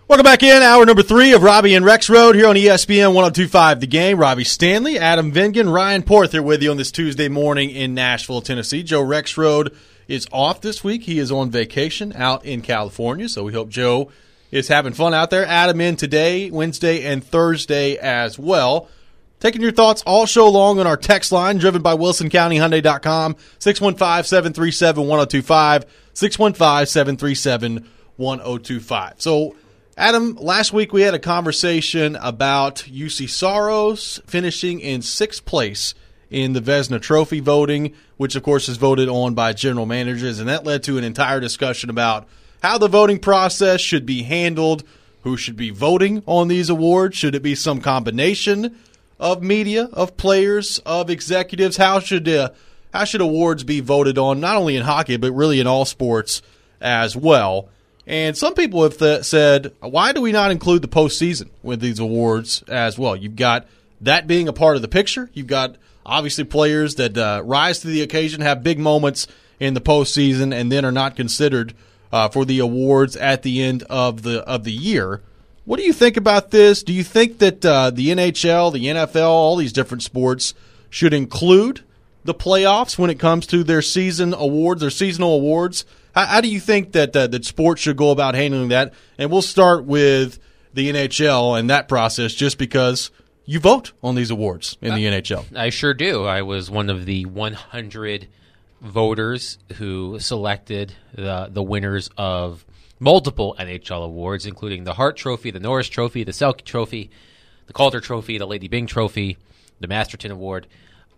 Welcome back in, hour number 3 of Robbie and Rex Road here on ESPN 102.5 The Game. Robbie Stanley, Adam Vingan, Ryan Porth here with you on this Tuesday morning in Nashville, Tennessee. Joe Rexrode is off this week. He is on vacation out in California, so we hope Joe is having fun out there. Adam in today, Wednesday, and Thursday as well. Taking your thoughts all show long on our text line, driven by WilsonCountyHyundai.com, 615-737-1025, 615-737-1025. So, Adam, last week we had a conversation about UC Soros finishing in 6th place in the Vezina Trophy voting, which, of course, is voted on by general managers, and that led to an entire discussion about how the voting process should be handled, who should be voting on these awards, should it be some combination of media, of players, of executives, how should awards be voted on, not only in hockey, but really in all sports as well. And some people have said, why do we not include the postseason with these awards as well? You've got that being a part of the picture. You've got, obviously, players that rise to the occasion, have big moments in the postseason, and then are not considered for the awards at the end of the year. What do you think about this? Do you think that the NHL, the NFL, all these different sports should include the playoffs when it comes to their season awards, their seasonal awards? How do you think that sports should go about handling that? And we'll start with the NHL and that process, just because you vote on these awards in the NHL. I sure do. I was one of the 100 voters who selected the winners of multiple NHL awards, including the Hart Trophy, the Norris Trophy, the Selke Trophy, the Calder Trophy, the Lady Byng Trophy, the Masterton Award.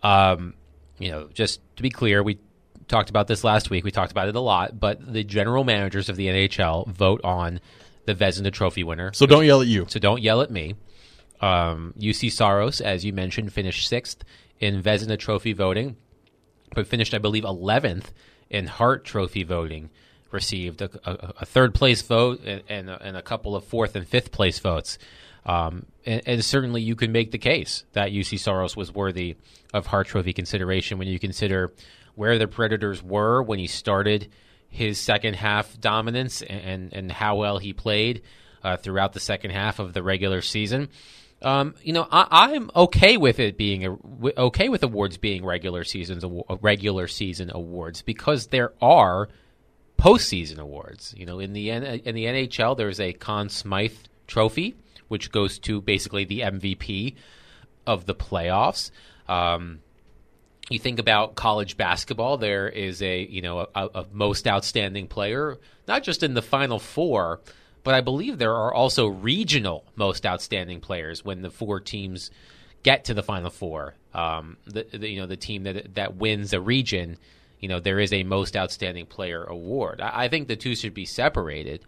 Just to be clear, we talked about this last week. We talked about it a lot, but the general managers of the NHL vote on the Vezina Trophy winner. So don't yell at you. So don't yell at me. UC Soros, as you mentioned, finished 6th in Vezina Trophy voting, but finished, I believe, 11th in Hart Trophy voting. Received a 3rd place vote and a couple of 4th and 5th place votes. And certainly you can make the case that UC Soros was worthy of Hart Trophy consideration when you consider where the Predators were when he started his second half dominance and how well he played throughout the second half of the regular season. I'm okay with it being okay with awards being regular season awards, because there are postseason awards. In the NHL, there's a Conn Smythe Trophy, which goes to basically the MVP of the playoffs. You think about college basketball, there is a most outstanding player, not just in the Final Four, but I believe there are also regional most outstanding players when the 4 teams get to the Final Four. The team that wins a region, there is a most outstanding player award. I think the two should be separated,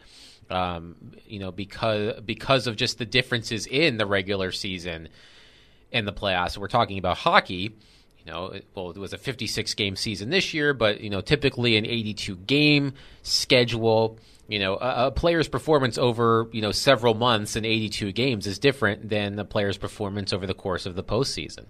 because of just the differences in the regular season and the playoffs. We're talking about hockey. It was a 56-game season this year, but typically an 82-game schedule. A player's performance over several months in 82 games is different than a player's performance over the course of the postseason.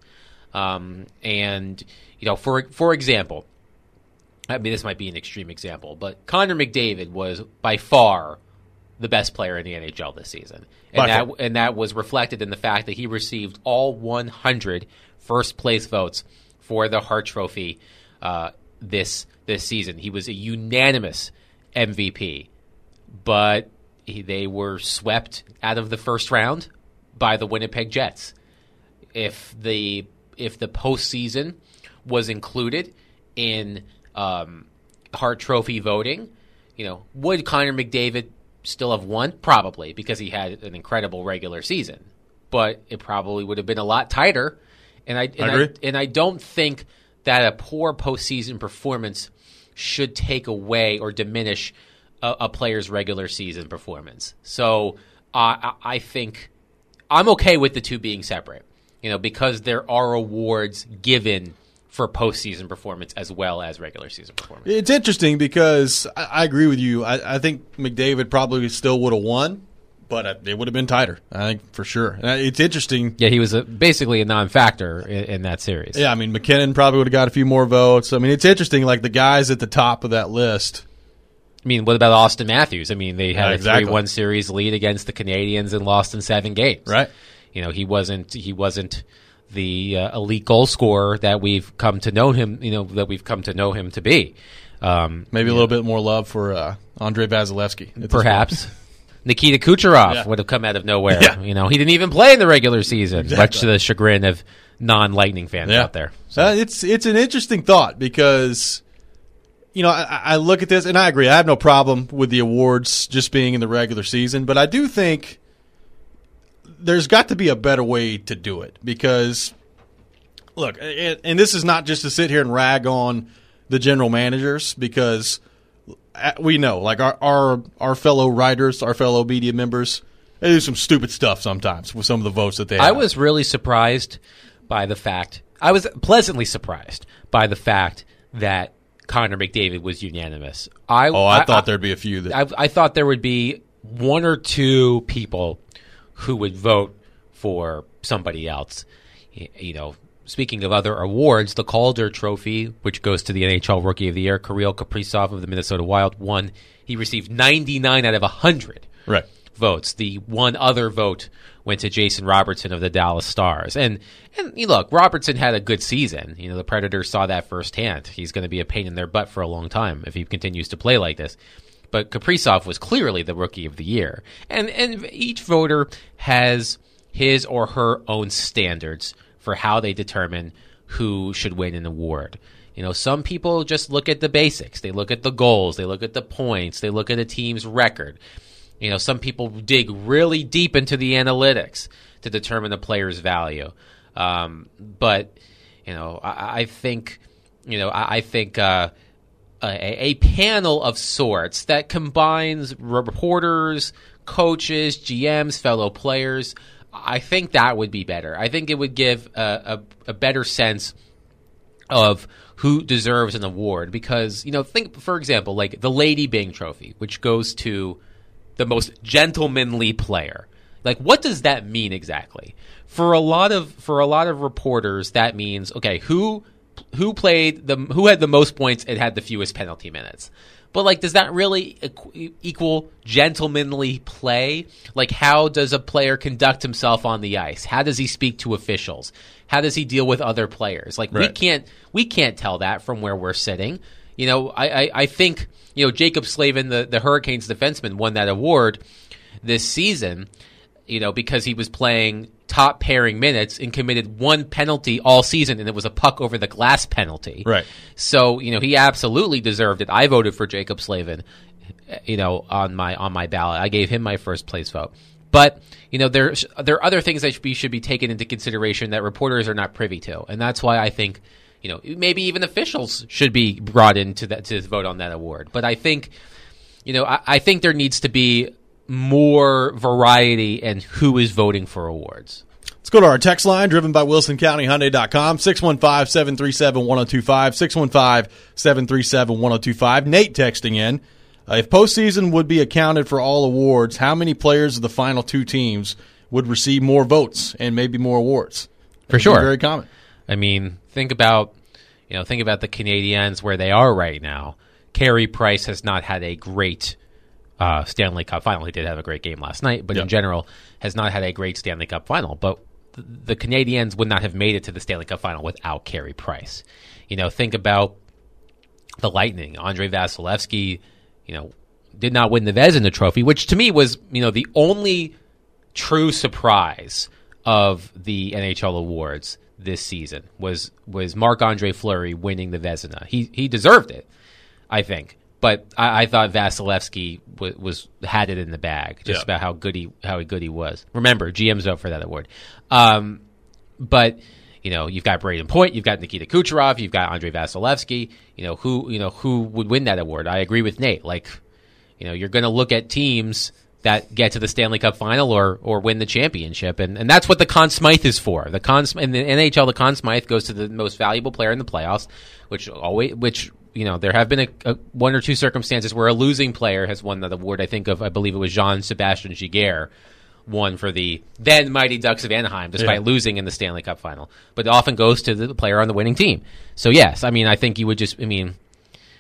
For example, I mean, this might be an extreme example, but Connor McDavid was by far the best player in the NHL this season, and that was reflected in the fact that he received all 100 first place votes for the Hart Trophy this season. He was a unanimous MVP, but they were swept out of the first round by the Winnipeg Jets. If the postseason was included in Hart Trophy voting, would Connor McDavid still have won? Probably, because he had an incredible regular season, but it probably would have been a lot tighter. And I don't think that a poor postseason performance should take away or diminish a player's regular season performance. So I think I'm okay with the two being separate, because there are awards given for postseason performance as well as regular season performance. It's interesting because I agree with you. I think McDavid probably still would have won, but it would have been tighter, I think, for sure. It's interesting. Yeah, he was basically a non-factor in that series. Yeah, I mean, McKinnon probably would have got a few more votes. I mean, it's interesting, like the guys at the top of that list, I mean, what about Austin Matthews? I mean, they had exactly. a 3-1 series lead against the Canadians and lost in 7 games. Right. You know, he wasn't the elite goal scorer that we've come to know him. You know, that we've come to know him to be. Maybe a little bit more love for Andrei Vasilevsky. Perhaps. Nikita Kucherov would have come out of nowhere. Yeah. You know, he didn't even play in the regular season, much to the chagrin of non-Lightning fans out there. So it's an interesting thought because, you know, I look at this and I agree. I have no problem with the awards just being in the regular season, but I do think there's got to be a better way to do it because, look, and this is not just to sit here and rag on the general managers because we know, like our fellow writers, our fellow media members, they do some stupid stuff sometimes with some of the votes that they have. I was really surprised by the fact – I was pleasantly surprised by the fact that Connor McDavid was unanimous. I thought there'd be a few. I thought there would be 1 or 2 people who would vote for somebody else. You know, speaking of other awards, the Calder Trophy, which goes to the NHL Rookie of the Year, Kirill Kaprizov of the Minnesota Wild won. He received 99 out of 100 votes. The one other vote went to Jason Robertson of the Dallas Stars. And look, Robertson had a good season. You know, the Predators saw that firsthand. He's going to be a pain in their butt for a long time if he continues to play like this. But Kaprizov was clearly the Rookie of the Year. And each voter has his or her own standards for how they determine who should win an award. You know, some people just look at the basics. They look at the goals. They look at the points. They look at a team's record. You know, some people dig really deep into the analytics to determine a player's value. But, you know, I think a panel of sorts that combines reporters, coaches, GMs, fellow players, I think that would be better. I think it would give a better sense of who deserves an award because, you know, think, for example, like the Lady Byng Trophy, which goes to the most gentlemanly player. Like, what does that mean exactly? For a lot of reporters, that means, okay, who had the most points and had the fewest penalty minutes. But, like, does that really equal gentlemanly play? Like, how does a player conduct himself on the ice? How does he speak to officials? How does he deal with other players? Like, we can't tell that from where we're sitting. You know, I think, you know, Jacob Slavin, the Hurricanes defenseman, won that award this season, you know, because he was playing top pairing minutes and committed 1 penalty all season, and it was a puck over the glass penalty. Right. So, you know, he absolutely deserved it. I voted for Jacob Slavin, you know, on my ballot. I gave him my first place vote. But, you know, there are other things that should be taken into consideration that reporters are not privy to, and that's why I think, you know, maybe even officials should be brought into that to vote on that award. But I think, you know, I think there needs to be more variety in who is voting for awards. Let's go to our text line, driven by WilsonCountyHyundai.com, 615-737-1025, 615-737-1025. Nate texting in, if postseason would be accounted for all awards, how many players of the final 2 teams would receive more votes and maybe more awards? For sure. Very common. I mean, think about the Canadiens where they are right now. Carey Price has not had a great Stanley Cup final. He did have a great game last night, but in general has not had a great Stanley Cup final. But the Canadiens would not have made it to the Stanley Cup final without Carey Price. You know, think about the Lightning. Andrei Vasilevsky, you know, did not win the Vezina Trophy, which to me was, you know, the only true surprise of the NHL awards this season was Marc-Andre Fleury winning the Vezina. He deserved it, I think. But I thought Vasilevsky had it in the bag, just about how good he was. Remember, GM's vote for that award. But you know, you've got Braden Point, you've got Nikita Kucherov, you've got Andrei Vasilevsky. Who would win that award? I agree with Nate. Like, you know, you're going to look at teams that get to the Stanley Cup final or win the championship, and that's what the Conn Smythe is for. In the NHL, the Conn Smythe goes to the most valuable player in the playoffs, which you know, there have been a 1 or 2 circumstances where a losing player has won that award. I believe it was Jean-Sebastien Giguère won for the then Mighty Ducks of Anaheim, despite losing in the Stanley Cup final. But it often goes to the player on the winning team. So yes, I mean, I think you would just, I mean,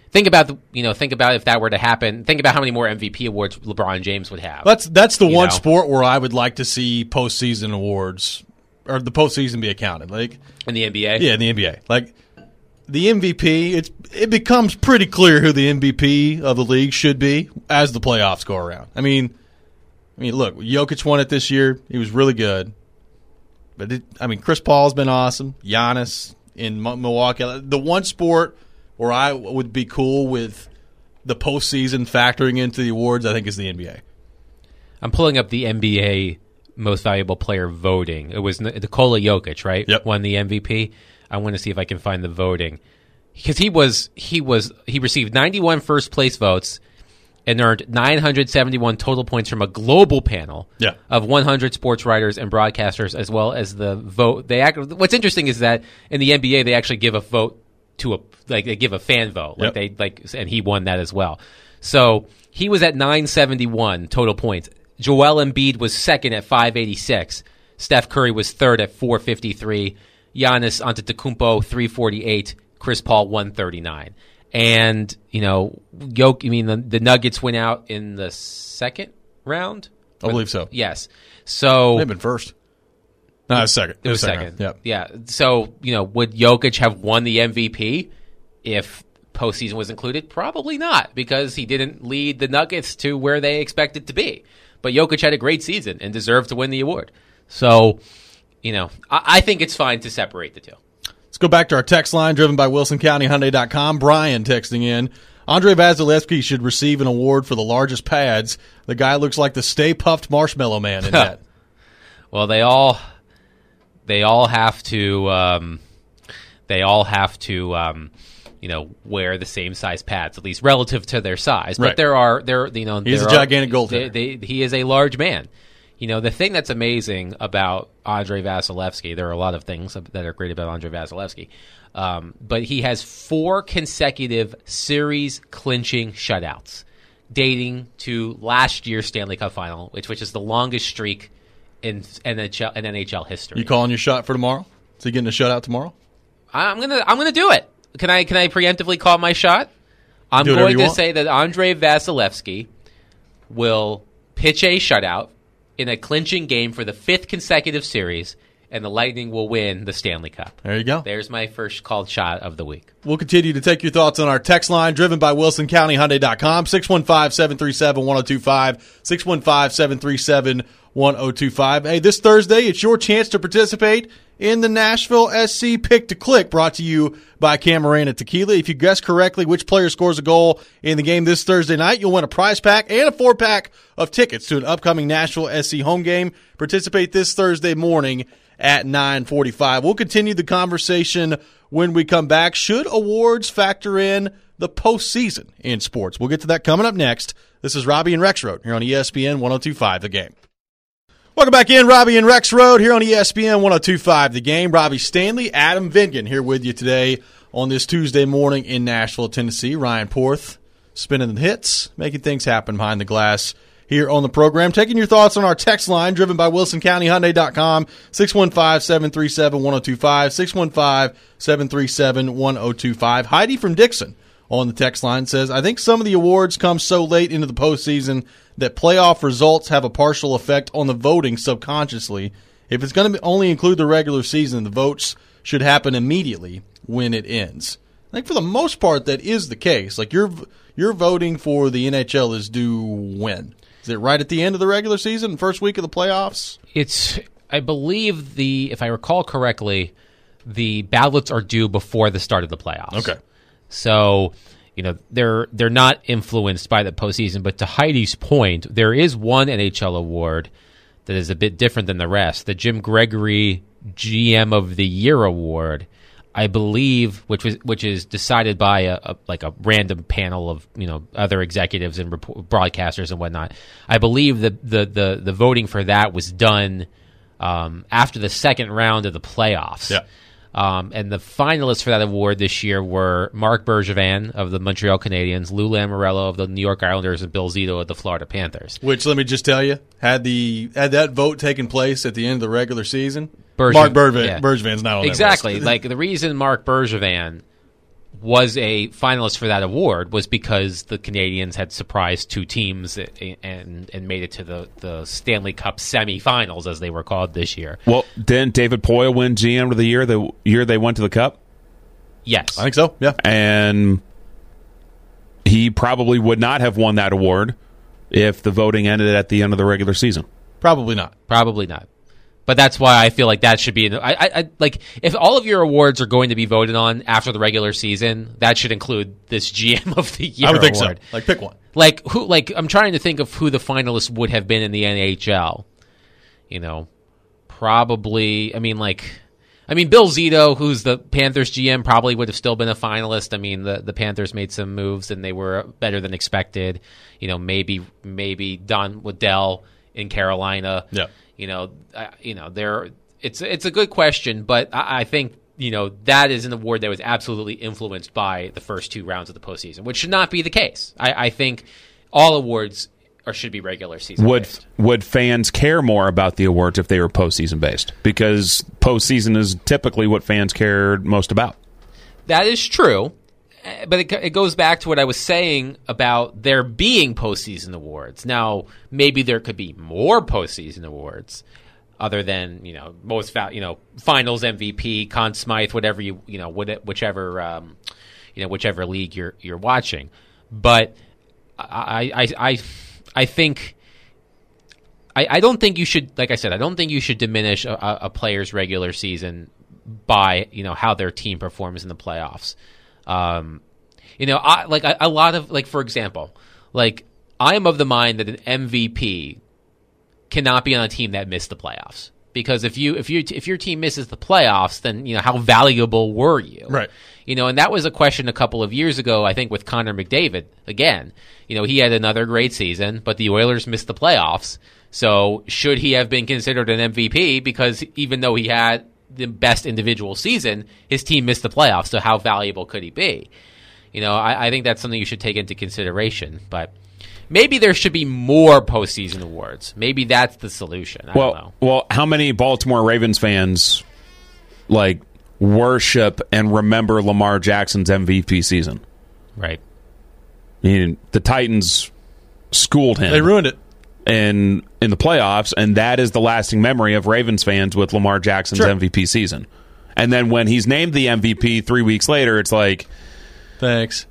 Think about if that were to happen. Think about how many more MVP awards LeBron James would have. That's the one sport where I would like to see postseason awards or the postseason be accounted. Like in the NBA, yeah, in the NBA, like the MVP, it becomes pretty clear who the MVP of the league should be as the playoffs go around. I mean, look, Jokic won it this year. He was really good, but Chris Paul's been awesome. Giannis in Milwaukee. The one sport where I would be cool with the postseason factoring into the awards, I think, is the NBA. I'm pulling up the NBA most valuable player voting. It was Nikola Jokic, right? Yep. Won the MVP. I want to see if I can find the voting because he received 91 first place votes and earned 971 total points from a global panel of 100 sports writers and broadcasters, as well as the vote. What's interesting is that in the NBA they actually give a vote to they give a fan vote, and he won that as well. So he was at 971 total points. Joel Embiid was second at 586. Steph Curry was third at 453. Giannis Antetokounmpo 348. Chris Paul 139. And the Nuggets went out in the second round. I believe so. Yes. So they've been first. No, it was second. It was second. Yep. Yeah. So, would Jokic have won the MVP if postseason was included? Probably not, because he didn't lead the Nuggets to where they expected to be. But Jokic had a great season and deserved to win the award. So, I think it's fine to separate the two. Let's go back to our text line driven by WilsonCountyHyundai.com. Brian texting in. Andre Vasilevsky should receive an award for the largest pads. The guy looks like the Stay Puft Marshmallow Man in that. Well, they all have to wear the same size pads, at least relative to their size. But right. He's a gigantic goaltender. He is a large man. The thing that's amazing about Andre Vasilevsky, there are a lot of things that are great about Andre Vasilevsky, but he has 4 consecutive series clinching shutouts, dating to last year's Stanley Cup final, which is the longest streak in NHL history. You calling your shot for tomorrow? Is he getting a shutout tomorrow? I'm gonna do it. Can I preemptively call my shot? I'm going to say that Andre Vasilevsky will pitch a shutout in a clinching game for the 5th consecutive series, and the Lightning will win the Stanley Cup. There you go. There's my first called shot of the week. We'll continue to take your thoughts on our text line, driven by WilsonCountyHyundai.com, 615-737-1025, 615-737-1025. Hey, this Thursday, it's your chance to participate in the Nashville SC Pick to Click, brought to you by Camarena Tequila. If you guess correctly which player scores a goal in the game this Thursday night, you'll win a prize pack and a 4-pack of tickets to an upcoming Nashville SC home game. Participate this Thursday morning at 9:45. We'll continue the conversation when we come back. Should awards factor in the postseason in sports? We'll get to that coming up next. This is Robbie and Rexroad here on ESPN 102.5 The Game. Welcome back in, Robbie and Rexroad here on ESPN 102.5 The Game. Robbie Stanley, Adam Vingan here with you today on this Tuesday morning in Nashville, Tennessee. Ryan Porth spinning the hits, making things happen behind the glass here on the program. Taking your thoughts on our text line, driven by WilsonCountyHyundai.com, 615-737-1025, 615-737-1025. Heidi from Dixon on the text line says, I think some of the awards come so late into the postseason that playoff results have a partial effect on the voting subconsciously. If it's going to only include the regular season, the votes should happen immediately when it ends. I think for the most part that is the case. Like your voting for the NHL is due when? Is it right at the end of the regular season, first week of the playoffs? I believe if I recall correctly, the ballots are due before the start of the playoffs. Okay. So, they're not influenced by the postseason. But to Heidi's point, there is one NHL award that is a bit different than the rest. The Jim Gregory GM of the Year award, I believe, which is decided by a random panel of other executives and broadcasters and whatnot. I believe the voting for that was done after the second round of the playoffs. Yeah. And the finalists for that award this year were Marc Bergevin of the Montreal Canadiens, Lou Lamoriello of the New York Islanders, and Bill Zito of the Florida Panthers. Which, let me just tell you, had that vote taken place at the end of the regular season, Marc Bergevin's not on exactly. that list. Like the reason Marc Bergevin was a finalist for that award was because the Canadiens had surprised two teams and made it to the Stanley Cup semifinals, as they were called this year. Well, didn't David Poile win GM of the year they went to the Cup? Yes. I think so, yeah. And he probably would not have won that award if the voting ended at the end of the regular season. Probably not. Probably not. But that's why I feel like that should be. I like if all of your awards are going to be voted on after the regular season, that should include this GM of the Year I would think award. so. Like, pick one. Like who? Like I'm trying to think of who the finalists would have been in the NHL. You know, probably. I mean, Bill Zito, who's the Panthers GM, probably would have still been a finalist. I mean, the Panthers made some moves and they were better than expected. You know, maybe Don Waddell in Carolina. Yeah. It's a good question, but I think that is an award that was absolutely influenced by the first two rounds of the postseason, which should not be the case. I think all awards should be regular season based. Would fans care more about the awards if they were postseason based? Because postseason is typically what fans care most about. That is true. But it goes back to what I was saying about there being postseason awards. Now, maybe there could be more postseason awards, other than finals MVP, Conn Smythe, whatever whichever league you're watching. But I think I don't think you should, like I said, I don't think you should diminish a player's regular season by how their team performs in the playoffs. For example, I am of the mind that an MVP cannot be on a team that missed the playoffs, because if your team misses the playoffs, then how valuable were you? Right. And that was a question a couple of years ago, I think, with Connor McDavid. Again, he had another great season, but the Oilers missed the playoffs. So should he have been considered an MVP? Because even though he had the best individual season, his team missed the playoffs. So how valuable could he be? I think that's something you should take into consideration. But maybe there should be more postseason awards. Maybe that's the solution. I don't know. Well, how many Baltimore Ravens fans worship and remember Lamar Jackson's MVP season? Right. I mean, the Titans schooled him. They ruined it. In the playoffs, and that is the lasting memory of Ravens fans with Lamar Jackson's MVP season. And then when he's named the MVP 3 weeks later, it's like, thanks.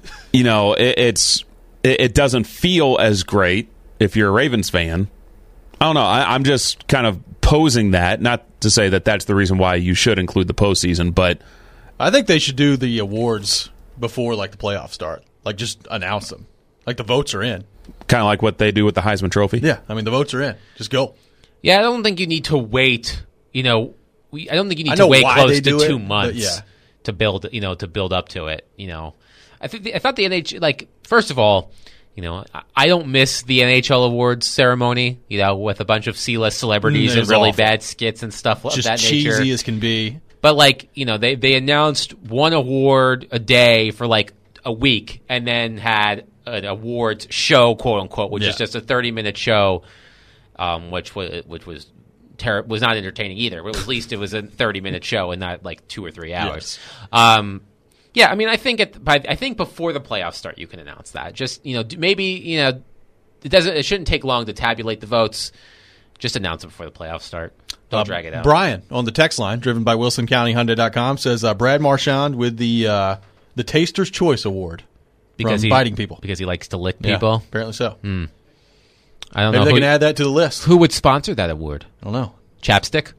It doesn't feel as great if you're a Ravens fan. I don't know. I'm just kind of posing that, not to say that that's the reason why you should include the postseason, but I think they should do the awards before the playoffs start. Just announce them. The votes are in. Kind of like what they do with the Heisman Trophy. Yeah, I mean the votes are in. Just go. Yeah, I don't think you need to wait. I don't think you need to wait close to 2 months to build up to it. I thought the NHL, first of all, I don't miss the NHL awards ceremony. With a bunch of C-list celebrities and really awful. Bad skits and stuff of just that nature. Cheesy as can be. But they announced one award a day for a week, and then had an awards show, quote unquote, which is just a 30-minute show, which was not entertaining either. But at least it was a 30-minute show and not 2 or 3 hours. Yes. Yeah, I mean, I think before the playoffs start, you can announce that. Just maybe it shouldn't take long to tabulate the votes. Just announce it before the playoffs start. Don't drag it out. Brian on the text line, driven by WilsonCountyHyundai.com, says Brad Marchand with the Taster's Choice Award. Because he's biting people. Because he likes to lick people? Yeah, apparently so. I don't Maybe know. They can add that to the list. Who would sponsor that award? I don't know. Chapstick?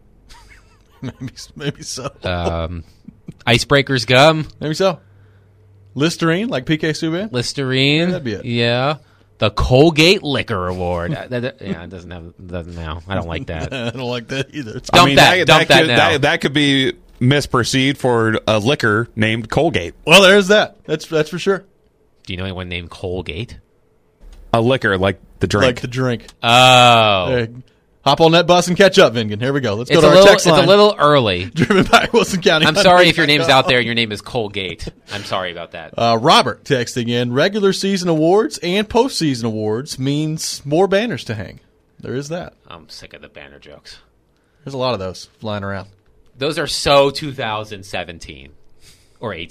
Maybe so. Icebreakers gum? Maybe so. Listerine, like PK Subban? Listerine? That'd be it. Yeah. The Colgate Liquor Award. It doesn't now. I don't like that. I don't like that either. Dump that now. That could be misperceived for a liquor named Colgate. Well, there's that. That's for sure. Do you know anyone named Colgate? A liquor like the drink. Like the drink. Oh. Hop on that bus and catch up, Vingan. Here we go. Let's go It's to our text line. It's a little early. Driven by Wilson County. I'm sorry if your name's out there and your name is Colgate. I'm sorry about that. Robert texting in, regular season awards and postseason awards means more banners to hang. There is that. I'm sick of the banner jokes. There's a lot of those flying around. Those are so 2017 or 18.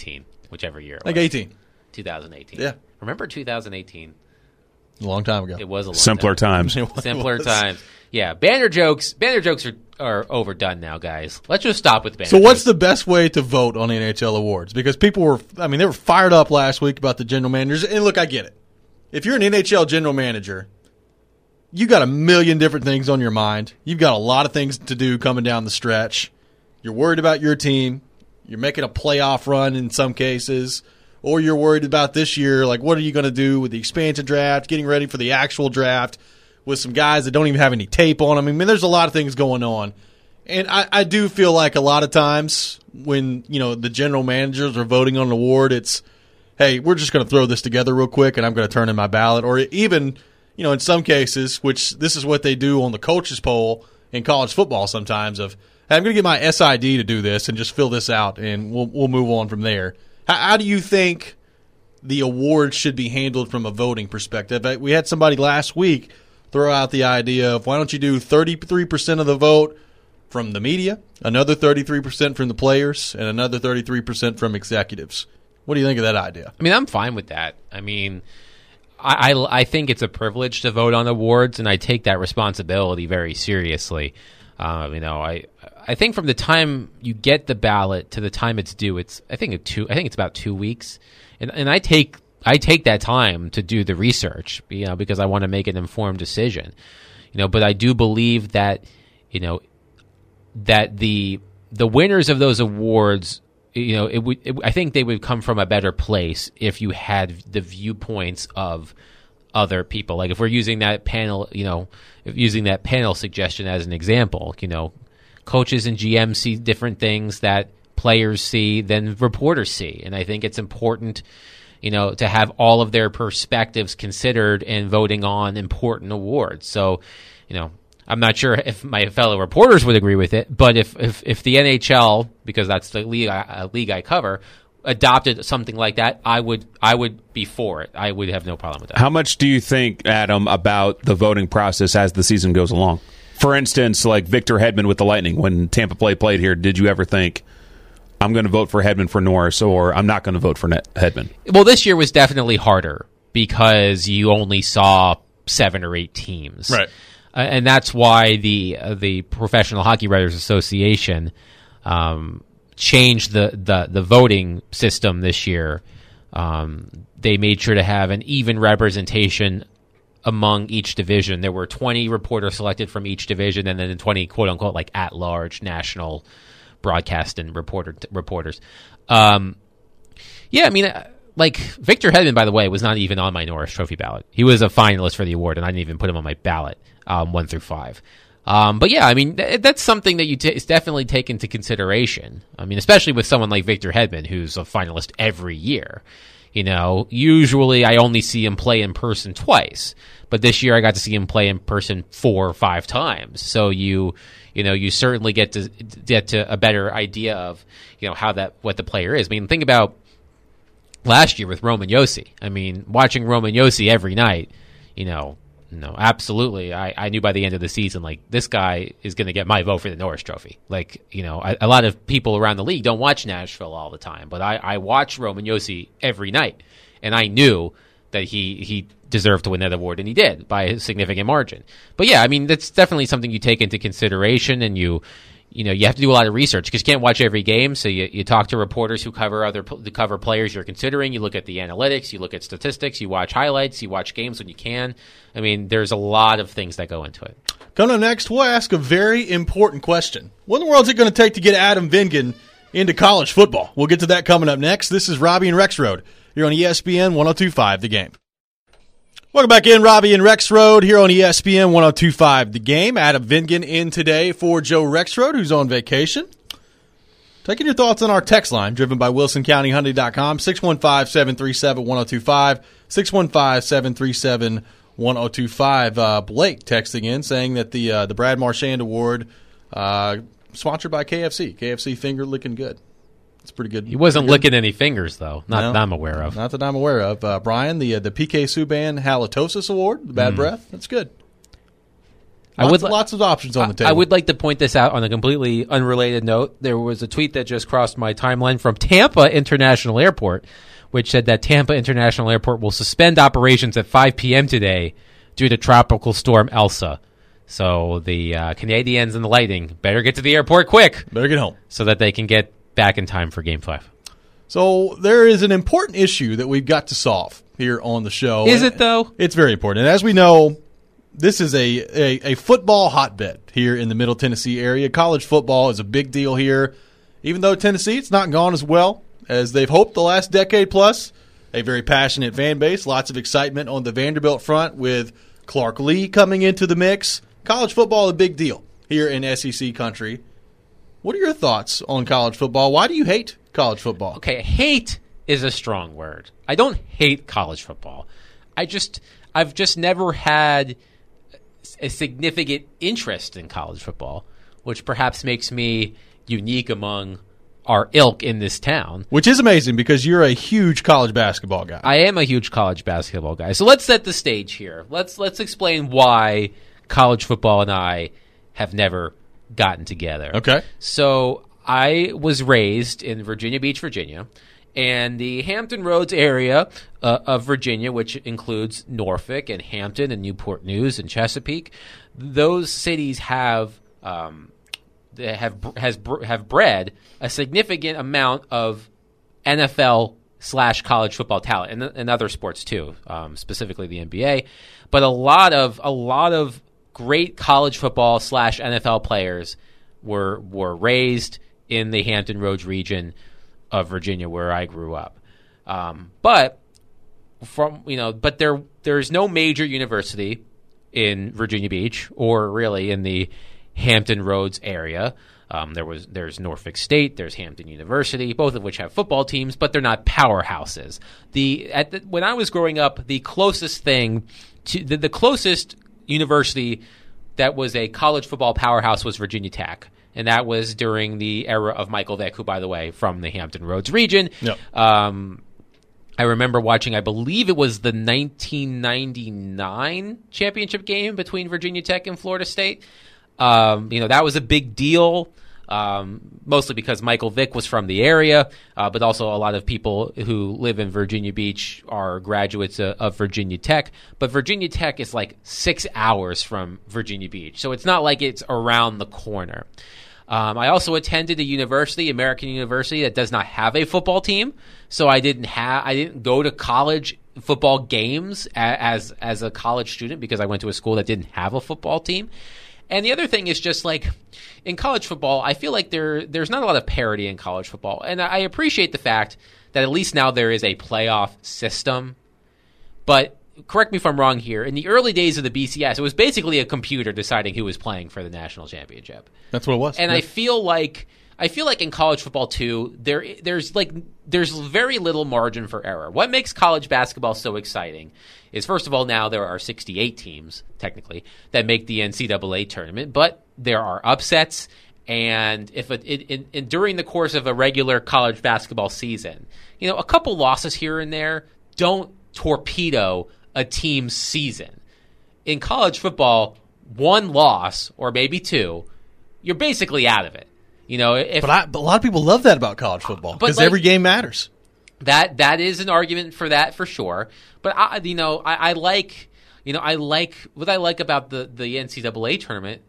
whichever year it Like was. 18. 2018. Yeah. Remember 2018? A long time ago. It was a long Simpler time. times. Simpler times. Yeah, banner jokes are overdone now, guys. Let's just stop with banner So what's jokes. the best way to vote on NHL awards? Because people were, they were fired up last week about the general managers. And look, I get it. If you're an NHL general manager, you got a million different things on your mind. You've got a lot of things to do coming down the stretch. You're worried about your team. You're making a playoff run in some cases. Or you're worried about this year, like what are you going to do with the expansion draft, getting ready for the actual draft with some guys that don't even have any tape on them. I mean, there's a lot of things going on. And I do feel like a lot of times when, the general managers are voting on an award, it's, hey, we're just going to throw this together real quick and I'm going to turn in my ballot. Or even, in some cases, which this is what they do on the coaches poll in college football sometimes of, hey, I'm going to get my SID to do this and just fill this out and we'll move on from there. How do you think the awards should be handled from a voting perspective? We had somebody last week throw out the idea of why don't you do 33% of the vote from the media, another 33% from the players, and another 33% from executives. What do you think of that idea? I mean, I'm fine with that. I mean, I think it's a privilege to vote on awards, and I take that responsibility very seriously. I think from the time you get the ballot to the time it's due, I think it's about 2 weeks, and I take that time to do the research, because I want to make an informed decision, But I do believe that, that the winners of those awards, I think they would come from a better place if you had the viewpoints of other people. Like if we're using that panel, suggestion as an example, coaches and GMs see different things that players see than reporters see, and I think it's important, to have all of their perspectives considered in voting on important awards. So, I'm not sure if my fellow reporters would agree with it, but if the NHL, because that's the league I cover, adopted something like that, I would be for it. I would have no problem with that. How much do you think, Adam, about the voting process as the season goes along? For instance, like Victor Hedman with the Lightning, when Tampa Bay played here, did you ever think, I'm going to vote for Hedman for Norris, or I'm not going to vote for Hedman? Well, this year was definitely harder because you only saw 7 or 8 teams. Right. And that's why the Professional Hockey Writers Association changed the voting system this year. They made sure to have an even representation among each division. There were 20 reporters selected from each division, and then 20 quote unquote like at large national broadcast and reporters. Like Victor Hedman, by the way, was not even on my Norris Trophy ballot. He was a finalist for the award, and I didn't even put him on my ballot 1 through 5. But yeah, I mean, that's something that is definitely taken into consideration. I mean, especially with someone like Victor Hedman, who's a finalist every year. Usually I only see him play in person twice, but this year I got to see him play in person 4 or 5 times. So you certainly get to a better idea of, what the player is. I mean, think about last year with Roman Josi. I mean, watching Roman Josi every night, no, absolutely. I knew by the end of the season, like, this guy is going to get my vote for the Norris Trophy. Like, a lot of people around the league don't watch Nashville all the time, but I watch Roman Josi every night, and I knew that he deserved to win that award, and he did by a significant margin. But yeah, I mean, that's definitely something you take into consideration, and you have to do a lot of research because you can't watch every game. So you talk to reporters who cover players you're considering. You look at the analytics, you look at statistics, you watch highlights, you watch games when you can. I mean, there's a lot of things that go into it. Coming up next, we'll ask a very important question. What in the world is it going to take to get Adam Vingan into college football? We'll get to that coming up next. This is Robbie and Rexroad here on ESPN 102.5 The Game. Welcome back in, Robbie and Rexroad here on ESPN 102.5 The Game. Adam Vingan in today for Joe Rexroad, who's on vacation. Taking your thoughts on our text line, driven by WilsonCountyHyundai.com, 615-737-1025, 615-737-1025. Blake texting in saying that the Brad Marchand Award sponsored by KFC. KFC finger licking good. It's pretty good. He wasn't licking any fingers, though. Not that I'm aware of. Not that I'm aware of. Brian, the PK Subban Halitosis Award, the bad breath, that's good. Lots of options on the table. I would like to point this out on a completely unrelated note. There was a tweet that just crossed my timeline from Tampa International Airport, which said that Tampa International Airport will suspend operations at 5 p.m. today due to Tropical Storm Elsa. So the Canadiens and the Lightning better get to the airport quick. Better get home. So that they can get back in time for Game 5. So there is an important issue that we've got to solve here on the show. Is it, though? It's very important. And as we know, this is a football hotbed here in the Middle Tennessee area. College football is a big deal here. Even though Tennessee, it's not gone as well as they've hoped the last decade plus. A very passionate fan base, lots of excitement on the Vanderbilt front with Clark Lee coming into the mix. College football is a big deal here in SEC country. What are your thoughts on college football? Why do you hate college football? Okay, hate is a strong word. I don't hate college football. I've just never had a significant interest in college football, which perhaps makes me unique among our ilk in this town. Which is amazing because you're a huge college basketball guy. I am a huge college basketball guy. So let's set the stage here. Let's explain why college football and I have never gotten together. Okay. So I was raised in Virginia Beach, Virginia, and the Hampton Roads area of Virginia, which includes Norfolk and Hampton and Newport News and Chesapeake. Those cities have bred a significant amount of NFL/college football talent, and other sports too, specifically the NBA. But a lot of great college football/NFL players were raised in the Hampton Roads region of Virginia, where I grew up. But there's no major university in Virginia Beach or really in the Hampton Roads area. There's Norfolk State, there's Hampton University, both of which have football teams, but they're not powerhouses. When I was growing up, the closest thing to the closest university that was a college football powerhouse was Virginia Tech, and that was during the era of Michael Vick, who, by the way, from the Hampton Roads region. Yep. I remember watching, I believe it was the 1999 championship game between Virginia Tech and Florida State. That was a big deal, mostly because Michael Vick was from the area, but also a lot of people who live in Virginia Beach are graduates of Virginia Tech. But Virginia Tech is like 6 hours from Virginia Beach, so it's not like it's around the corner. I also attended a university, American University, that does not have a football team, so I didn't go to college football games as a college student because I went to a school that didn't have a football team. And the other thing is just like in college football, I feel like there's not a lot of parity in college football. And I appreciate the fact that at least now there is a playoff system. But correct me if I'm wrong here. In the early days of the BCS, it was basically a computer deciding who was playing for the national championship. That's what it was. And yeah. I feel like in college football too, there's very little margin for error. What makes college basketball so exciting is, first of all, now there are 68 teams, technically, that make the NCAA tournament, but there are upsets, and during the course of a regular college basketball season, a couple losses here and there don't torpedo a team's season. In college football, one loss, or maybe two, you're basically out of it. But a lot of people love that about college football because every game matters. That is an argument for that for sure. But I like what I like about the NCAA tournament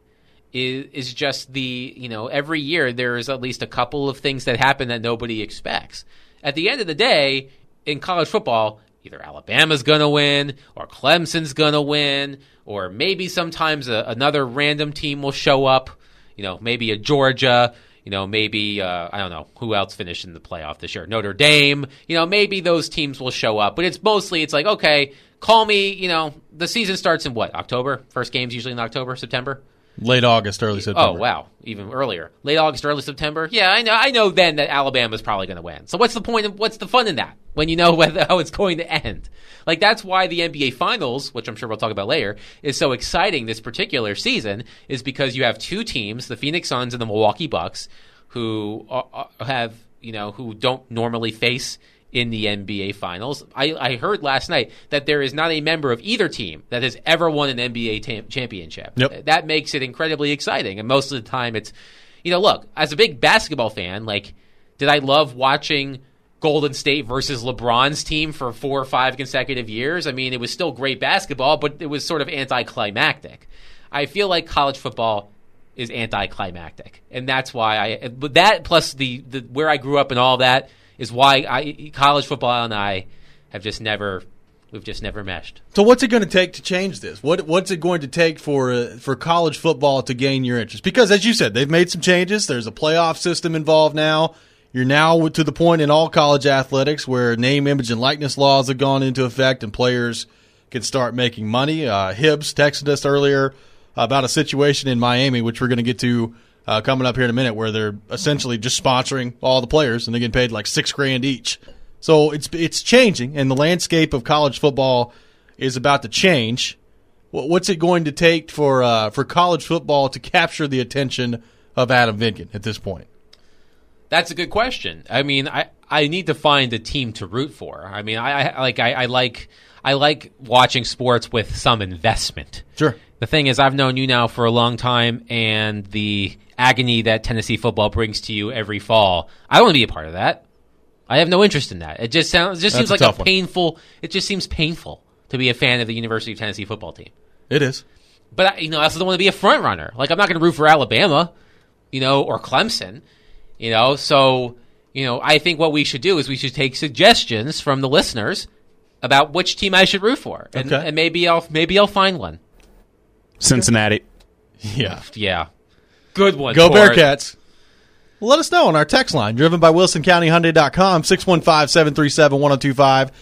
is just every year there is at least a couple of things that happen that nobody expects. At the end of the day, in college football, either Alabama's going to win or Clemson's going to win, or maybe sometimes another random team will show up. Maybe a Georgia. Maybe, I don't know, who else finished in the playoff this year? Notre Dame. Maybe those teams will show up. But it's like, okay, call me, the season starts in what, October? First game's usually in October, September? Late August, early September. Oh, wow. Even earlier. Late August, early September? Yeah, I know then that Alabama's probably going to win. So what's the point what's the fun in that when you know how it's going to end? Like, that's why the NBA Finals, which I'm sure we'll talk about later, is so exciting this particular season, is because you have two teams, the Phoenix Suns and the Milwaukee Bucks, who who don't normally face in the NBA Finals. I heard last night that there is not a member of either team that has ever won an NBA championship. Yep. That makes it incredibly exciting. And most of the time it's, look, as a big basketball fan, like, did I love watching Golden State versus LeBron's team for 4 or 5 consecutive years? I mean, it was still great basketball, but it was sort of anticlimactic. I feel like college football is anticlimactic, and that's why but that plus the where I grew up and all that is why college football and I we've just never meshed. So what's it going to take to change this? What's it going to take for college football to gain your interest? Because as you said, they've made some changes. There's a playoff system involved now. You're now to the point in all college athletics where name, image, and likeness laws have gone into effect and players can start making money. Hibbs texted us earlier about a situation in Miami, which we're going to get to coming up here in a minute, where they're essentially just sponsoring all the players and they're getting paid like $6,000 each. So it's changing, and the landscape of college football is about to change. What's it going to take for college football to capture the attention of Adam Vingan at this point? That's a good question. I mean, I need to find a team to root for. I mean, I like watching sports with some investment. Sure. The thing is, I've known you now for a long time, and the agony that Tennessee football brings to you every fall, I don't want to be a part of that. I have no interest in that. It just seems like a painful. It just seems painful to be a fan of the University of Tennessee football team. It is. But I also don't want to be a front runner. Like, I'm not going to root for Alabama, or Clemson, So, I think what we should do is we should take suggestions from the listeners about which team I should root for, and maybe I'll find one. Cincinnati. Yeah. Good one. Go Bearcats. Well, let us know on our text line, driven by WilsonCountyHyundai.com, 615-737-1025,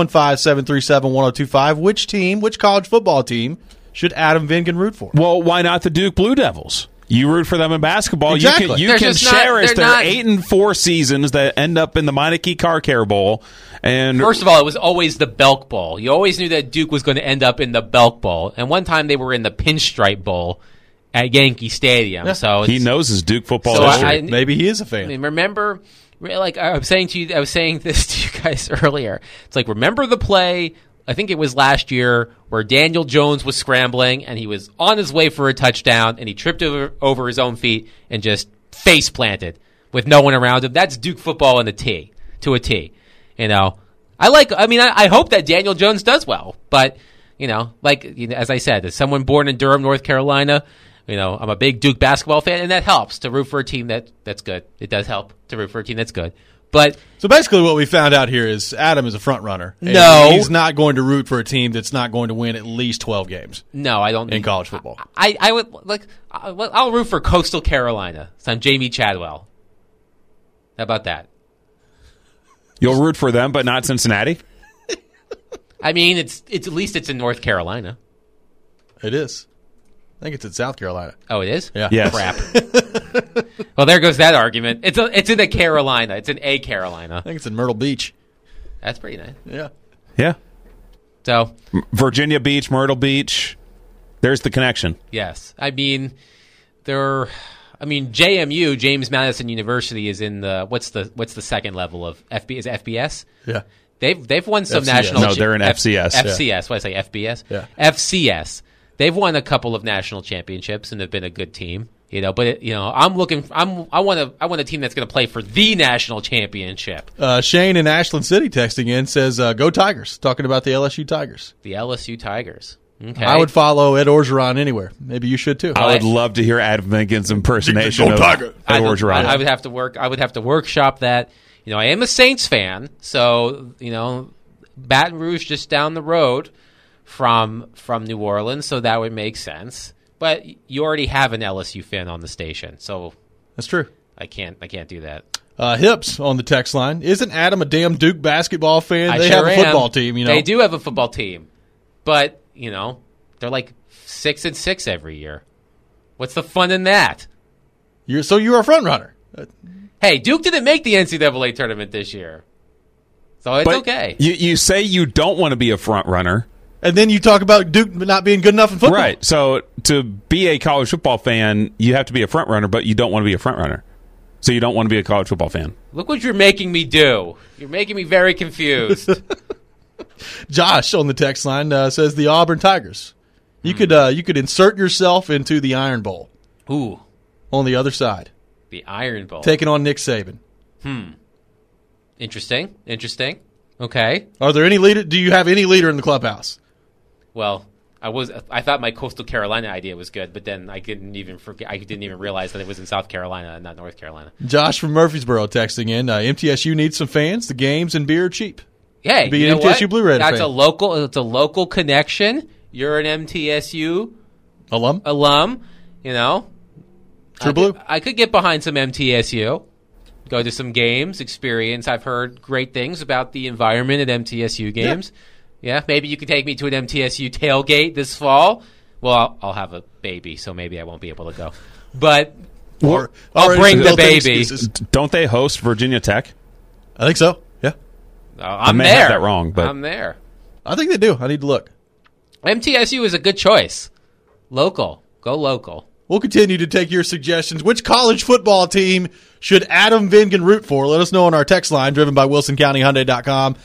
615-737-1025. Which college football team should Adam Vingan root for? Well, why not the Duke Blue Devils? You root for them in basketball. Exactly. You can cherish their 8-4 seasons that end up in the Meineke Car Care Bowl. And first of all, it was always the Belk Bowl. You always knew that Duke was going to end up in the Belk Bowl. And one time they were in the Pinstripe Bowl at Yankee Stadium. Yeah. So he knows his Duke football history. Maybe he is a fan. I mean, remember, like I was saying this to you guys earlier. It's like, remember the play, I think it was last year, where Daniel Jones was scrambling and he was on his way for a touchdown and he tripped over his own feet and just face planted with no one around him. That's Duke football to a T. I hope that Daniel Jones does well, but as I said, as someone born in Durham, North Carolina, I'm a big Duke basketball fan, and that helps to root for a team that's good. It does help to root for a team that's good. But so basically what we found out here is Adam is a front runner. No. He's not going to root for a team that's not going to win at least 12 games. No, I don't. In college football. I would I'll root for Coastal Carolina. So I'm Jamie Chadwell. How about that? You'll root for them, but not Cincinnati? I mean, it's at least it's in North Carolina. It is. I think it's in South Carolina. Oh, it is? Yeah. Yes. Crap. Well, there goes that argument. It's in a Carolina. It's in a Carolina. I think it's in Myrtle Beach. That's pretty nice. Yeah. Yeah. So Virginia Beach, Myrtle Beach. There's the connection. Yes. I mean, JMU, James Madison University, is in the what's the second level of FB? Is it FBS? Yeah. They've won some FCS. national. No, they're in FCS. FCS. What did I say? FBS. Yeah. FCS. They've won a couple of national championships and have been a good team. But I want a team that's going to play for the national championship. Shane in Ashland City texting in says, "Go Tigers!" Talking about the LSU Tigers. The LSU Tigers. Okay. I would follow Ed Orgeron anywhere. Maybe you should too. I would love to hear Adam Vingan's impersonation of Ed Orgeron. I would have to workshop that. I am a Saints fan, so Baton Rouge just down the road from New Orleans, so that would make sense. But you already have an LSU fan on the station, so that's true. I can't do that. Hips on the text line. Isn't Adam a damn Duke basketball fan? They sure have a football team. They do have a football team, but they're like 6-6 every year. What's the fun in that? You're a front runner. Hey, Duke didn't make the NCAA tournament this year, so it's okay. You say you don't want to be a front runner. And then you talk about Duke not being good enough in football. Right. So to be a college football fan, you have to be a front runner, but you don't want to be a front runner. So you don't want to be a college football fan. Look what you're making me do. You're making me very confused. Josh on the text line says the Auburn Tigers. You could insert yourself into the Iron Bowl. Ooh, on the other side. The Iron Bowl. Taking on Nick Saban. Interesting. Okay. Are there any leader? Do you have any leader in the clubhouse? Well, I thought my Coastal Carolina idea was good, but then I didn't even realize that it was in South Carolina and not North Carolina. Josh from Murfreesboro texting in. MTSU needs some fans. The games and beer are cheap. Hey, be you an know MTSU what? Blue Raider That's fan. It's a local connection. You're an MTSU alum. You know, True Blue. I could get behind some MTSU. Go to some games, experience. I've heard great things about the environment at MTSU games. Yeah, maybe you could take me to an MTSU tailgate this fall. Well, I'll have a baby, so maybe I won't be able to go. But I'll bring the baby. Don't they host Virginia Tech? I think so. Yeah. I'm I may there. have that wrong, but I'm there. I think they do. I need to look. MTSU is a good choice. Local. Go local. We'll continue to take your suggestions. Which college football team should Adam Vingan root for? Let us know on our text line, driven by WilsonCountyHyundai.com,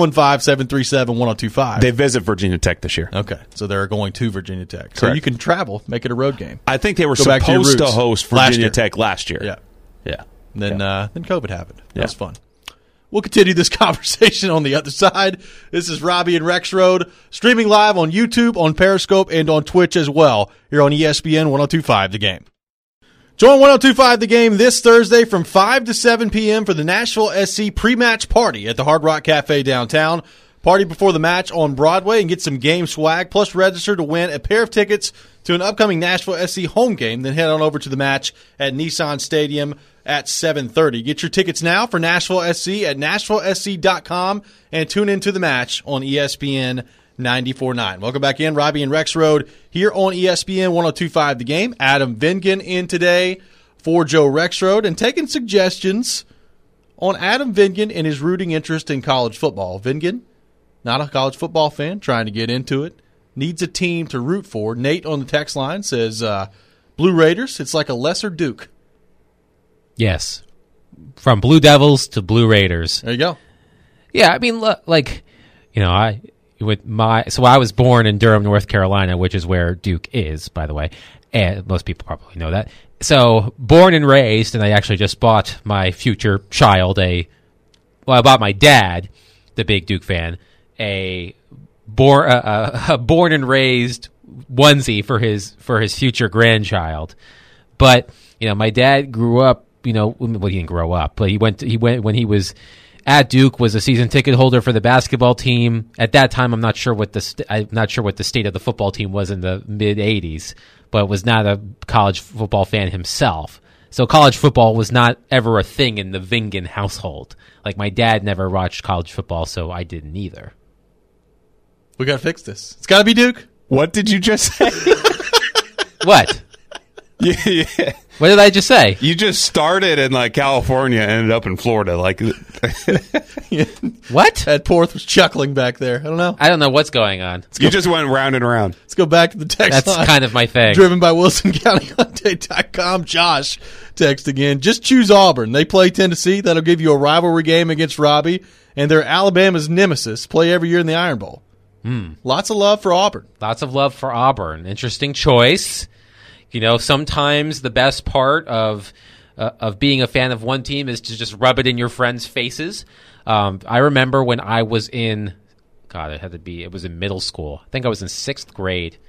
615-737-1025. they visit Virginia Tech this year. Okay, so they're going to Virginia Tech. So Correct. you can travel, make it a road game. I think they were Go back to your supposed to roots. host Last Virginia year. Tech last year. Yeah. Yeah. And then COVID happened. That Yeah. was fun. We'll continue this conversation on the other side. This is Robbie and Rex Road, streaming live on YouTube, on Periscope, and on Twitch as well, here on ESPN 102.5 The Game. Join 102.5 The Game this Thursday from 5 to 7 p.m. for the Nashville SC pre-match party at the Hard Rock Cafe downtown. Party before the match on Broadway and get some game swag, plus register to win a pair of tickets to an upcoming Nashville SC home game. Then head on over to the match at Nissan Stadium at 7:30. Get your tickets now for Nashville SC at NashvilleSC.com and tune into the match on ESPN 94.9. Welcome back in, Robbie and Rex Road here on ESPN 102.5 The Game. Adam Vingan in today for Joe Rexrode and taking suggestions on Adam Vingan and his rooting interest in college football. Vingan, not a college football fan, trying to get into it, needs a team to root for. Nate on the text line says Blue Raiders, it's like a lesser Duke. Yes. From Blue Devils to Blue Raiders. There you go. Yeah, I mean, like, you know, I was born in Durham, North Carolina, which is where Duke is, by the way, and most people probably know that. So, born and raised, and I actually just bought my future child I bought my dad, the big Duke fan, a born and raised onesie for his future grandchild. But you know, my dad grew up. You know, well, he didn't grow up, but he went when he was at Duke, was a season ticket holder for the basketball team. At that time, I'm not sure what the state of the football team was in the mid '80s, but was not a college football fan himself. So college football was not ever a thing in the Vingan household. Like, my dad never watched college football, so I didn't either. We got to fix this. It's got to be Duke. What did you just say? What? Yeah. What did I just say? You just started in like California and ended up in Florida. Like, What? Ed Porth was chuckling back there. I don't know. I don't know what's going on. you just went round and round. Let's go back to the text That's line. kind of my thing. Driven by WilsonCountyHyundai.com. Josh text again. Just choose Auburn. They play Tennessee. That'll give you a rivalry game against Robbie. And they're Alabama's nemesis. Play every year in the Iron Bowl. Lots of love for Auburn. Lots of love for Auburn. Interesting choice. You know, sometimes the best part of being a fan of one team is to just rub it in your friends' faces. I remember when I was it was in middle school. I think I was in 6th grade.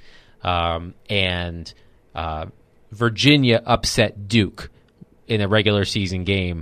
And Virginia upset Duke in a regular season game.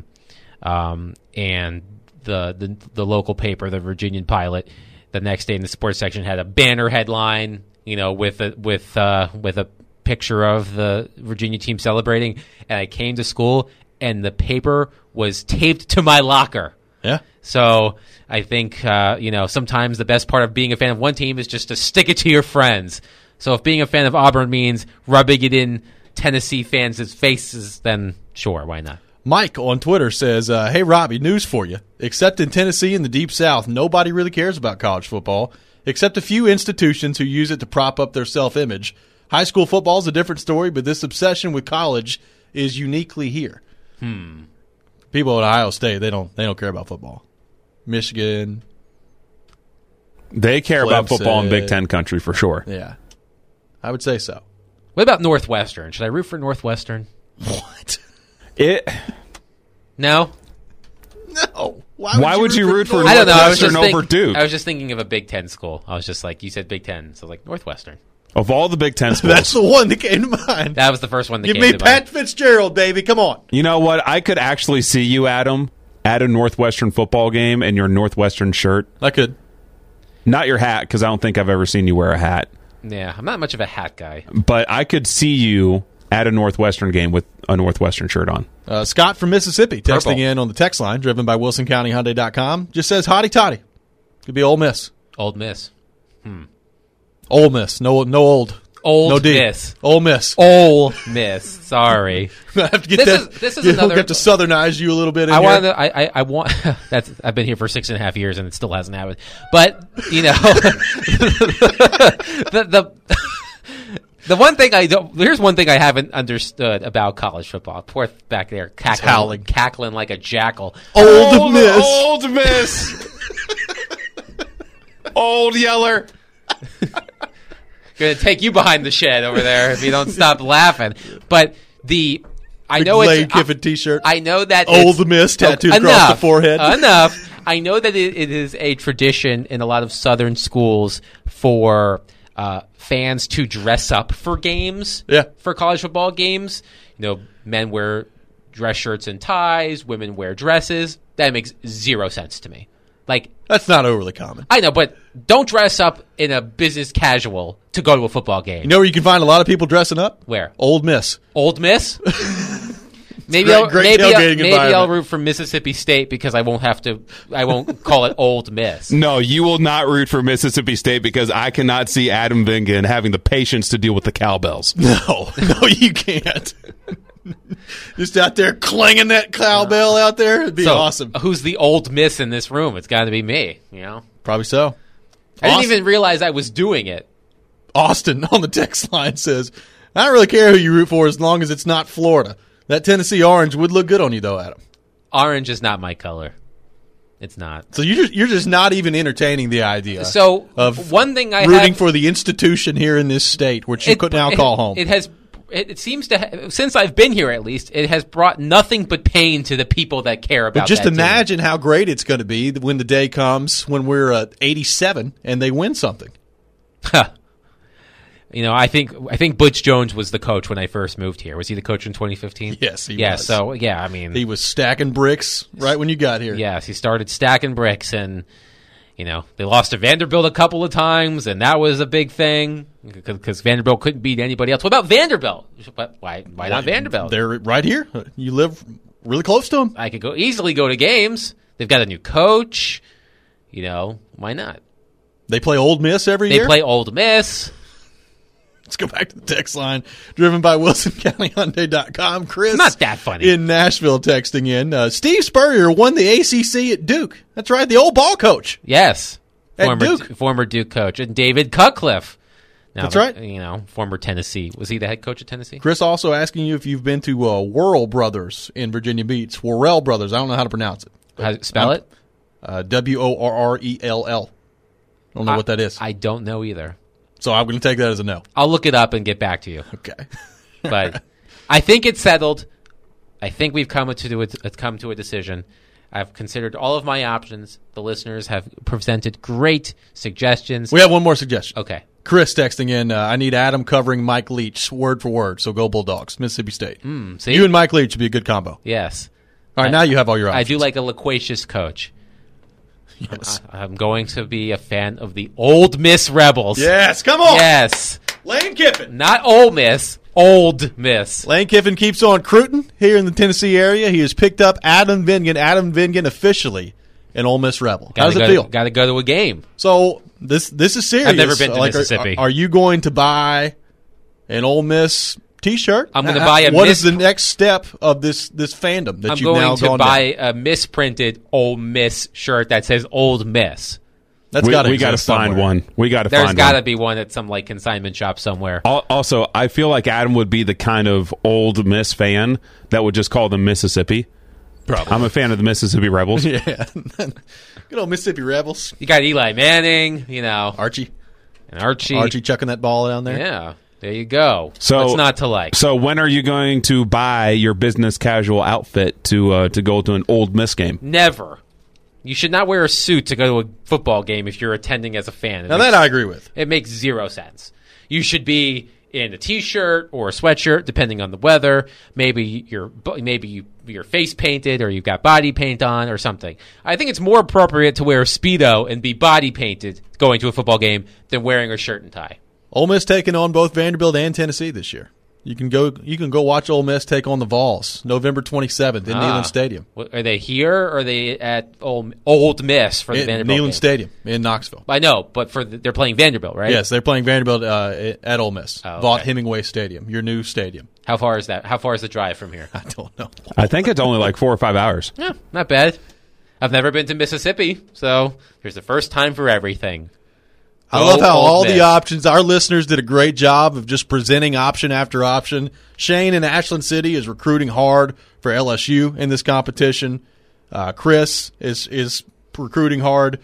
And the local paper, the Virginian Pilot, the next day in the sports section had a banner headline, you know, with a picture of the Virginia team celebrating. And I came to school and the paper was taped to my locker. Yeah. So I think, sometimes the best part of being a fan of one team is just to stick it to your friends. So if being a fan of Auburn means rubbing it in Tennessee fans' faces, then sure, why not? Mike on Twitter says, hey, Robbie, news for you. Except in Tennessee and the Deep South, nobody really cares about college football, except a few institutions who use it to prop up their self-image. High school football is a different story, but this obsession with college is uniquely here. People at Ohio State, they don't care about football. Michigan, They care about Clemson. football in Big Ten country for sure. yeah, I would say so. What about Northwestern? Should I root for Northwestern? What? No. No. Why would you root for I don't know. I was Northwestern just over Duke? I was just thinking of a Big Ten school. I was just like, you said Big Ten, so like Northwestern. Of all the Big Ten schools, That's the one that came to mind. That was the first one that Give came me to Pat mind. Fitzgerald, baby. Come on. you know what? I could actually see you, Adam, at a Northwestern football game in your Northwestern shirt. I could. Not your hat, because I don't think I've ever seen you wear a hat. Yeah, I'm not much of a hat guy. But I could see you at a Northwestern game with a Northwestern shirt on. Scott from Mississippi texting Purple. in on the text line, driven by WilsonCountyHyundai.com. Just says, hotty toddy. Could be Ole Miss. Old Miss. Ole Miss. No old. Old No D. Miss. Ole Miss. Ole Miss. Sorry. I have to get This is We'll another- have to southernize you a little bit in I here. want to. I want. That's. I've been here for 6.5 years and it still hasn't happened. But you know, the one thing I don't. Here's one thing I haven't understood about college football. Poor back there, howling. cackling like a jackal. Old Miss. Old Miss. Old Yeller. Gonna take you behind the shed over there if you don't stop laughing. But I Big know Lane it's. Kiffin t-shirt. I know that Old it's, Miss tattooed enough, across the forehead. Enough. I know that it is a tradition in a lot of Southern schools for fans to dress up for games. Yeah. For college football games, men wear dress shirts and ties, women wear dresses. That makes zero sense to me. Like, That's not overly common. I know, but don't dress up in a business casual to go to a football game. You know where you can find a lot of people dressing up? Where? Old Miss. Old Miss? Maybe great tailgating I'll environment. root for Mississippi State because I won't call it Old Miss. No, you will not root for Mississippi State because I cannot see Adam Vingan having the patience to deal with the cowbells. No, you can't. Just out there clanging that cowbell out there. It'd be So, awesome. Who's the Old Miss in this room? It's got to be me, Probably so. I didn't Austin- even realize I was doing it. Austin on the text line says, I don't really care who you root for as long as it's not Florida. That Tennessee orange would look good on you, though, Adam. Orange is not my color. It's not. So you're just not even entertaining the idea. So of one thing I rooting have for the institution here in this state, which you could now call home. It seems to since I've been here at least, it has brought nothing but pain to the people that care about. But just that team. imagine how great it's going to be when the day comes when we're 87 and they win something. I think Butch Jones was the coach when I first moved here. Was he the coach in 2015? Yes, he yeah, was. So yeah, I mean, He was stacking bricks right when you got here. yes, he started stacking bricks, and they lost to Vanderbilt a couple of times, and that was a big thing because Vanderbilt couldn't beat anybody else. What about Vanderbilt? Why not Vanderbilt? They're right here. You live really close to them. I could easily go to games. They've got a new coach. Why not? They play Old Miss every They year. play Old Miss. Let's go back to the text line, driven by WilsonCountyHyundai.com. Chris, It's not that funny. in Nashville, texting in. Steve Spurrier won the ACC at Duke. That's right, the old ball coach. Yes. At Duke. Former Duke coach. And David Cutcliffe. Now, That's right. Former Tennessee. Was he the head coach at Tennessee? Chris also asking you if you've been to Worrell Brothers in Virginia Beach. Worrell Brothers. I don't know how to pronounce it. Spell it? Worrell. I don't know what that is. I don't know either. So I'm going to take that as a no. I'll look it up and get back to you. Okay. But I think it's settled. I think we've come to a decision. I've considered all of my options. The listeners have presented great suggestions. We have one more suggestion. Okay. Chris texting in, I need Adam covering Mike Leach word for word. So go Bulldogs, Mississippi State. See? You and Mike Leach would be a good combo. Yes. All right, now you have all your I options. do like a loquacious coach. Yes. I'm going to be a fan of the Old Miss Rebels. Yes, come on. Yes. Lane Kiffin. Not Ole Miss. Old Miss. Lane Kiffin keeps on recruiting here in the Tennessee area. He has picked up Adam Vingan. Adam Vingan officially an Ole Miss Rebel. How does it feel? Got to go to a game. So this is serious. I've never been to Mississippi. Are you going to buy an Ole Miss T-shirt? I'm going to buy a What is the next step of this fandom that I'm you've now going to gone buy down? a misprinted Ole Miss shirt that says Old Miss. That's We got to got to find one. We got to There's find got to one. be one at some consignment shop somewhere. Also, I feel like Adam would be the kind of Old Miss fan that would just call them Mississippi. Probably. I'm a fan of the Mississippi Rebels. Yeah. Good old Mississippi Rebels. You got Eli Manning, Archie. and Archie. Archie chucking that ball down there. Yeah, there you go. So what's not to like? So when are you going to buy your business casual outfit to go to an Ole Miss game? Never. You should not wear a suit to go to a football game if you're attending as a fan. Now that I agree with. It makes zero sense. You should be in a t-shirt or a sweatshirt, depending on the weather. Maybe you're face painted or you've got body paint on or something. I think it's more appropriate to wear a Speedo and be body painted going to a football game than wearing a shirt and tie. Ole Miss taking on both Vanderbilt and Tennessee this year. You can go watch Ole Miss take on the Vols November 27th in Neyland Stadium. Are they here or are they at Old Miss for the Vanderbilt Neyland game? Stadium in Knoxville. I know, but they're playing Vanderbilt, right? Yes, they're playing Vanderbilt at Ole Miss. Oh, okay. Vaught Hemingway Stadium, your new stadium. How far is that? How far is the drive from here? I don't know. I think it's only like 4 or 5 hours. Yeah, not bad. I've never been to Mississippi, so there's the first time for everything. I love how Ole all Miss. the options, our listeners did a great job of just presenting option after option. Shane in Ashland City is recruiting hard for LSU in this competition. Chris is recruiting hard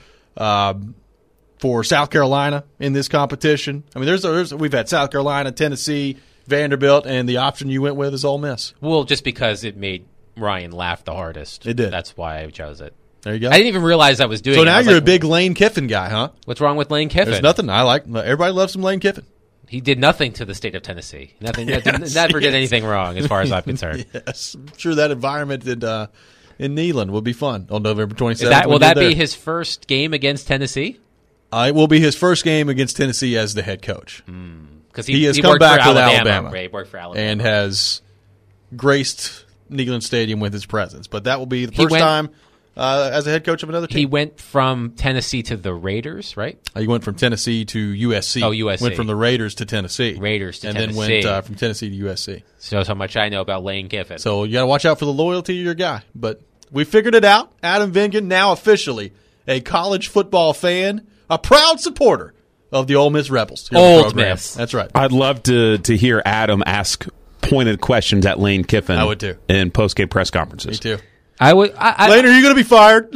for South Carolina in this competition. I mean, we've had South Carolina, Tennessee, Vanderbilt, and the option you went with is Ole Miss. Well, just because it made Ryan laugh the hardest. It did. That's why I chose it. There you go. I didn't even realize I was doing it. So now I was you're like, a big Lane Kiffin guy, huh? What's wrong with Lane Kiffin? There's nothing. Everybody loves some Lane Kiffin. He did nothing to the state of Tennessee. Nothing. Yes, never did yes. anything wrong, as far as I'm concerned. Yes, I'm sure that environment in Neyland will be fun on November 27th. Will that be his first game against Tennessee? It will be his first game against Tennessee as the head coach. Because He has come worked back for with Alabama. Alabama. Right, he worked for Alabama. And has graced Neyland Stadium with his presence. But that will be the He first went- time as a head coach of another team. He went from Tennessee to the Raiders, right? He went from Tennessee to USC. Oh, USC. Went from the Raiders to Tennessee. Raiders to and Tennessee. then went from Tennessee to USC. Shows how much I know about Lane Kiffin. So you got to watch out for the loyalty of your guy. But we figured it out. Adam Vingan, now officially a college football fan, a proud supporter of the Ole Miss Rebels. here on the Old program. Miss. That's right. I'd love to hear Adam ask pointed questions at Lane Kiffin. I would too. In post-game press conferences. Me too. I would. Lane, are you going to be fired?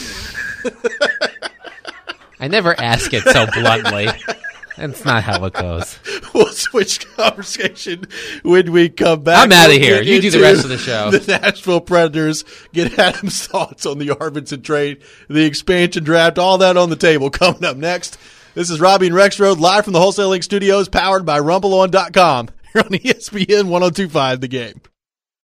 I never ask it so bluntly. That's not how it goes. We'll switch conversation when we come back. I'm outta We'll here. get You do the into rest of the show. The Nashville Predators. Get Adam's thoughts on the Arvidsson trade, the expansion draft, all that on the table coming up next. This is Robbie and Rexroad live from the Wholesale Link Studios, powered by RumbleOn.com. Here on ESPN 102.5 The Game.